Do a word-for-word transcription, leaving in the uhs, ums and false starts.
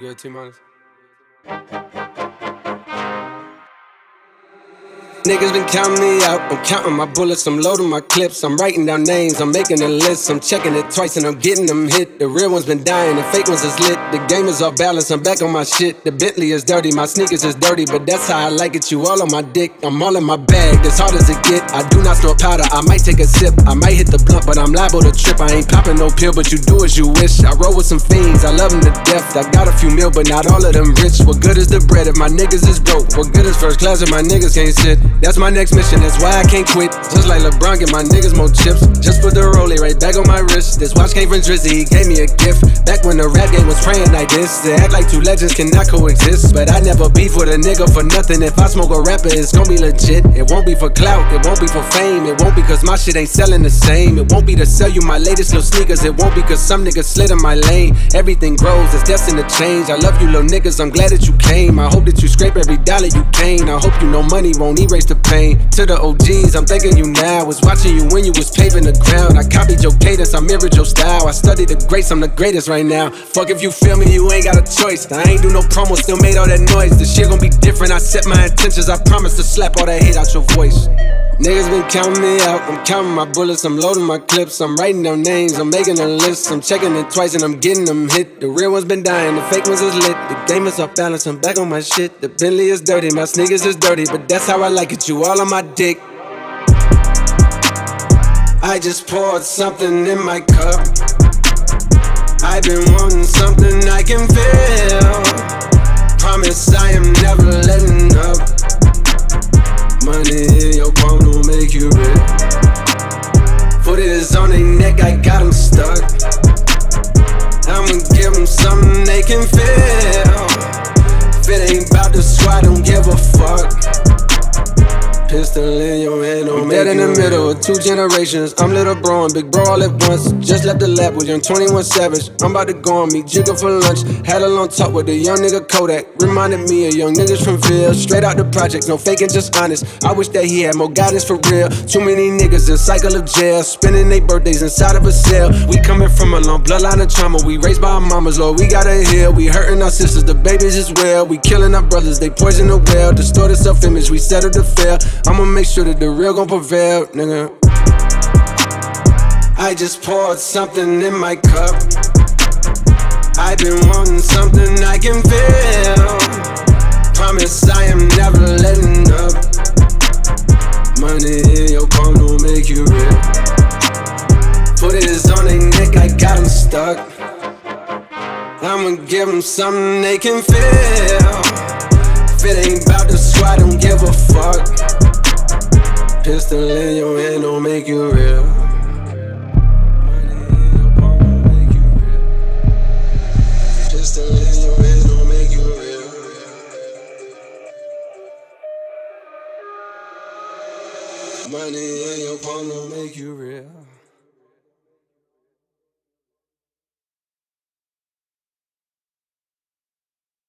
good, T-Minus? Niggas been counting me out, I'm counting my bullets, I'm loading my clips, I'm writing down names, I'm making a list, I'm checking it twice and I'm getting them hit. The real ones been dying, the fake ones is lit, the game is off balance, I'm back on my shit. The Bentley is dirty, my sneakers is dirty, but that's how I like it, you all on my dick. I'm all in my bag, as hard as it get, I do not snort powder, I might take a sip, I might hit the blunt, but I'm liable to trip. I ain't popping no pill, but you do as you wish. I roll with some fiends, I love them to death, I got a few mil, but not all of them rich. What good is the bread if my niggas is broke? What good is first class if my niggas can't sit? That's my next mission, that's why I can't quit. Just like LeBron, get my niggas more chips. Just put the rollie right back on my wrist. This watch came from Drizzy, he gave me a gift. Back when the rap game was praying like this. They act like two legends cannot coexist, but I never beef with a nigga for nothing. If I smoke a rapper, it's gon' be legit. It won't be for clout, it won't be for fame. It won't be cause my shit ain't selling the same. It won't be to sell you my latest little sneakers. It won't be cause some niggas slid in my lane. Everything grows, it's destined to change. I love you little niggas, I'm glad that you came. I hope that you scrape every dollar you gain. I hope you know money won't erase the pain. To the O Gs, I'm thanking you now. Was watching you when you was paving the ground. I copied your cadence, I mirrored your style. I studied the greats, I'm the greatest right now. Fuck if you feel me, you ain't got a choice. I ain't do no promo, still made all that noise. The shit gon' be different, I set my intentions. I promise to slap all that hate out your voice. Niggas been counting me out, I'm counting my bullets, I'm loading my clips, I'm writing down names, I'm making a list, I'm checking it twice and I'm getting them hit. The real ones been dying, the fake ones is lit, the game is off balance, I'm back on my shit. The Bentley is dirty, my sneakers is dirty, but that's how I like it, you all on my dick. I just poured something in my cup, I've been wanting something I can feel. Promise I am never letting up. Money in your palm don't make you rich. Foot is on their neck, I got them stuck. I'ma give them something they can feel. If it ain't about the squad, don't give a fuck. Pistol in your hand, don't make you in the middle of two generations. I'm little bro and big bro all at once. Just left the lab with young twenty-one Savage. I'm about to go on me, jigger for lunch. Had a long talk with a young nigga Kodak. Reminded me of young niggas from Ville. Straight out the project, no faking, just honest. I wish that he had more guidance for real. Too many niggas in cycle of jail, spending their birthdays inside of a cell. We coming from a long bloodline of trauma. We raised by our mamas, Lord, we gotta heal. We hurting our sisters, the babies as well. We killing our brothers, they poison the well. Distorted self-image, we settle to fail. I'ma make sure that the real gon' prevail, nigga. I just poured something in my cup, I've been wanting something I can feel. Promise I am never letting up. Money in your palm don't make you rich. Foot is on their neck, I got them stuck. I'ma give them something they can feel. If it ain't about the squad, don't give a fuck. Pistol in your hand don't make you real. Money in your palm don't make you real. Pistol in your hand don't make you real. Money in your palm don't make you real.